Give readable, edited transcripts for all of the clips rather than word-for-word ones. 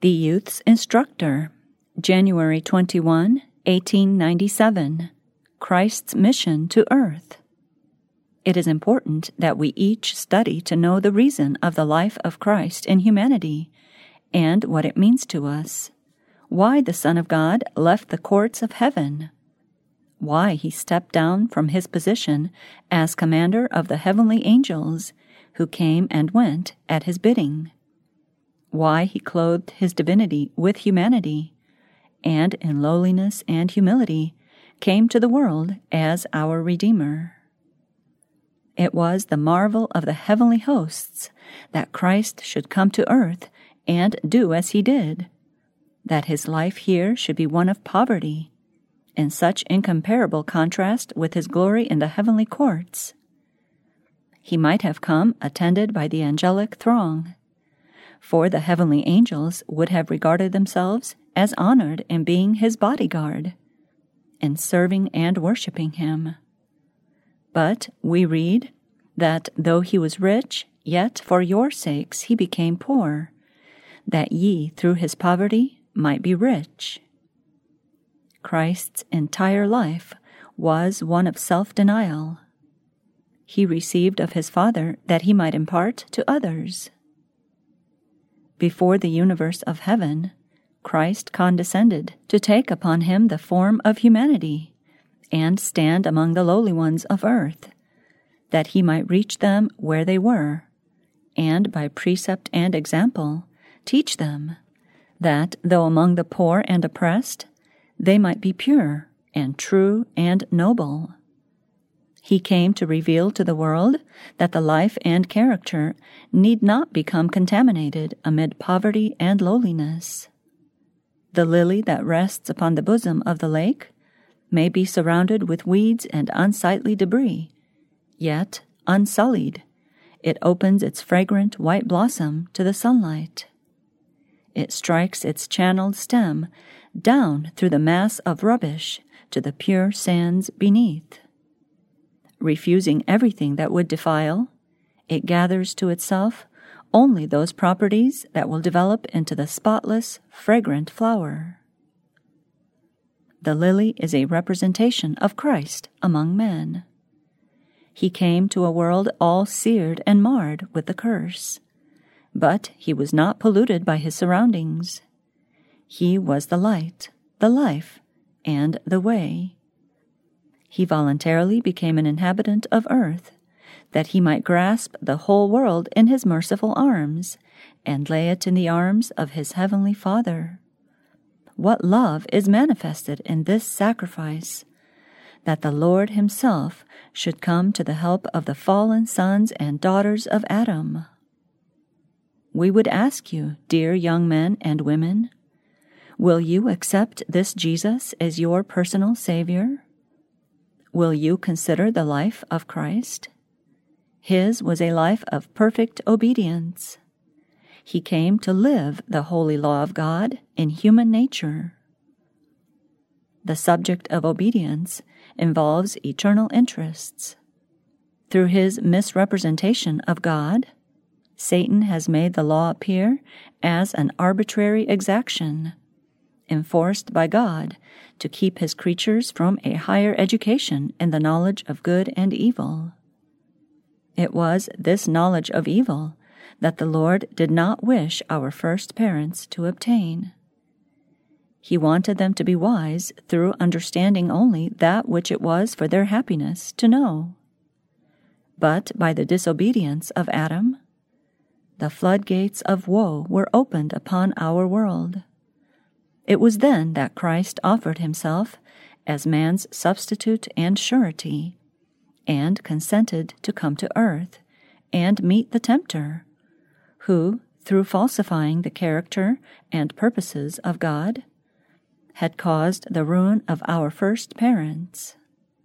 The Youth's Instructor, January 21, 1897. Christ's Mission to Earth. It is important that we each study to know the reason of the life of Christ in humanity and what it means to us, why the Son of God left the courts of heaven, why he stepped down from his position as commander of the heavenly angels who came and went at his bidding, why he clothed his divinity with humanity, and in lowliness and humility came to the world as our Redeemer. It was the marvel of the heavenly hosts that Christ should come to earth and do as he did, that his life here should be one of poverty, in such incomparable contrast with his glory in the heavenly courts. He might have come attended by the angelic throng, for the heavenly angels would have regarded themselves as honored in being his bodyguard, in serving and worshiping him. But we read that though he was rich, yet for your sakes he became poor, that ye through his poverty might be rich. Christ's entire life was one of self-denial. He received of his Father that he might impart to others. Before the universe of heaven, Christ condescended to take upon him the form of humanity and stand among the lowly ones of earth, that he might reach them where they were, and by precept and example teach them that, though among the poor and oppressed, they might be pure and true and noble. He came to reveal to the world that the life and character need not become contaminated amid poverty and lowliness. The lily that rests upon the bosom of the lake may be surrounded with weeds and unsightly debris, yet, unsullied, it opens its fragrant white blossom to the sunlight. It strikes its channeled stem down through the mass of rubbish to the pure sands beneath. Refusing everything that would defile, it gathers to itself only those properties that will develop into the spotless, fragrant flower. The lily is a representation of Christ among men. He came to a world all seared and marred with the curse, but he was not polluted by his surroundings. He was the light, the life, and the way. He voluntarily became an inhabitant of earth, that he might grasp the whole world in his merciful arms, and lay it in the arms of his heavenly Father. What love is manifested in this sacrifice, that the Lord himself should come to the help of the fallen sons and daughters of Adam. We would ask you, dear young men and women, will you accept this Jesus as your personal Savior? Will you consider the life of Christ? His was a life of perfect obedience. He came to live the holy law of God in human nature. The subject of obedience involves eternal interests. Through his misrepresentation of God, Satan has made the law appear as an arbitrary exaction, enforced by God to keep his creatures from a higher education in the knowledge of good and evil. It was this knowledge of evil that the Lord did not wish our first parents to obtain. He wanted them to be wise through understanding only that which it was for their happiness to know. But by the disobedience of Adam, the floodgates of woe were opened upon our world. It was then that Christ offered himself as man's substitute and surety, and consented to come to earth and meet the tempter, who, through falsifying the character and purposes of God, had caused the ruin of our first parents.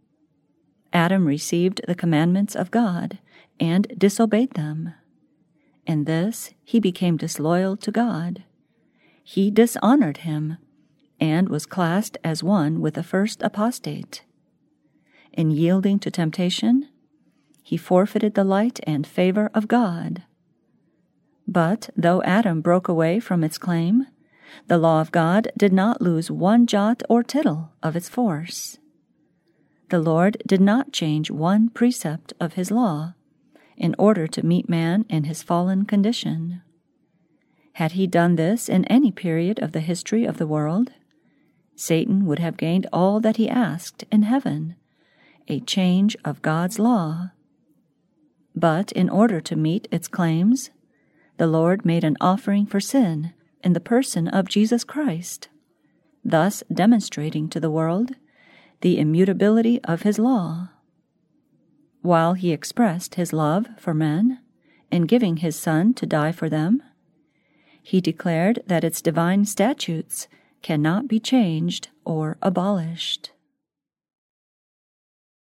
Adam received the commandments of God and disobeyed them. In this he became disloyal to God. He dishonored him and was classed as one with the first apostate. In yielding to temptation, he forfeited the light and favor of God. But though Adam broke away from its claim, the law of God did not lose one jot or tittle of its force. The Lord did not change one precept of his law in order to meet man in his fallen condition. Had he done this in any period of the history of the world, Satan would have gained all that he asked in heaven, a change of God's law. But in order to meet its claims, the Lord made an offering for sin in the person of Jesus Christ, thus demonstrating to the world the immutability of his law. While he expressed his love for men in giving his Son to die for them, he declared that its divine statutes cannot be changed or abolished.